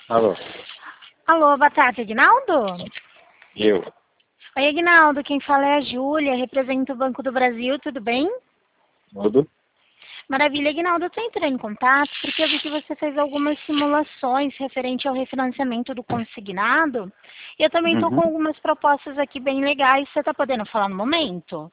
Alô, Alô, boa tarde, Aguinaldo? eu. Oi, Aguinaldo, quem fala é a Júlia, represento o Banco do Brasil, tudo bem? Tudo? Maravilha, Aguinaldo, eu estou entrando em contato porque eu vi que você fez algumas simulações referente ao refinanciamento do consignado e eu também estou com Uhum. algumas propostas aqui bem legais, você está podendo falar no momento?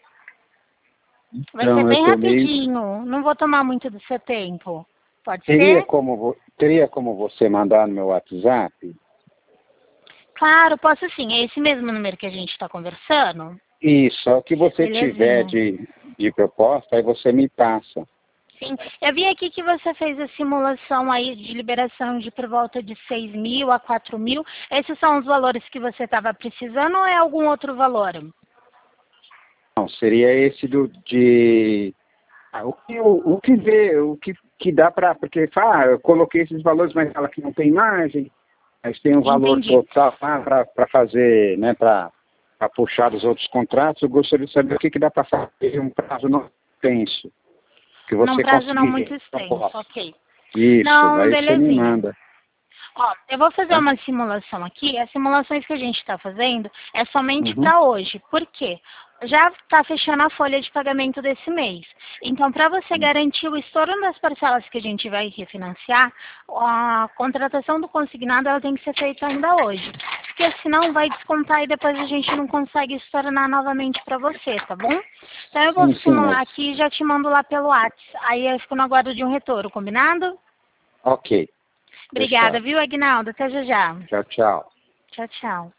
Vai ser Então, eu bem tô meio... rapidinho, não vou tomar muito do seu tempo. Pode Teria ser? como, teria como você mandar no meu WhatsApp? Claro, posso sim, é esse mesmo número que a gente está conversando? Isso, o que você tiver Belezinha. de proposta, aí você me passa. Sim, eu vi aqui que você fez a simulação aí de liberação de por volta de 6 mil a 4 mil. Esses são os valores que você estava precisando ou é algum outro valor? Não, seria esse de... o que dá para... Porque eu coloquei esses valores, mas fala que não tem margem, mas tem um valor Entendi. total para fazer, né, para puxar os outros contratos. Eu gostaria de saber o que dá para fazer em um prazo não tenso, que Num você prazo não muito conseguir. extenso, ok. Isso, Não, aí você me belezinha. manda, Ó, eu vou fazer tá? uma simulação aqui. As simulações que a gente está fazendo é somente Uhum. para hoje. Por quê? Já está fechando a folha de pagamento desse mês. Então, para você garantir o estouro das parcelas que a gente vai refinanciar, a contratação do consignado ela tem que ser feita ainda hoje. Porque senão vai descontar e depois a gente não consegue estornar novamente para você, tá bom? Então, eu vou Sim, sim, simular mas... aqui e já te mando lá pelo WhatsApp. Aí eu fico no aguardo de um retorno, combinado? Ok, Obrigada, fechado. viu, Aguinaldo? Até já já. Tchau, tchau. Tchau, tchau.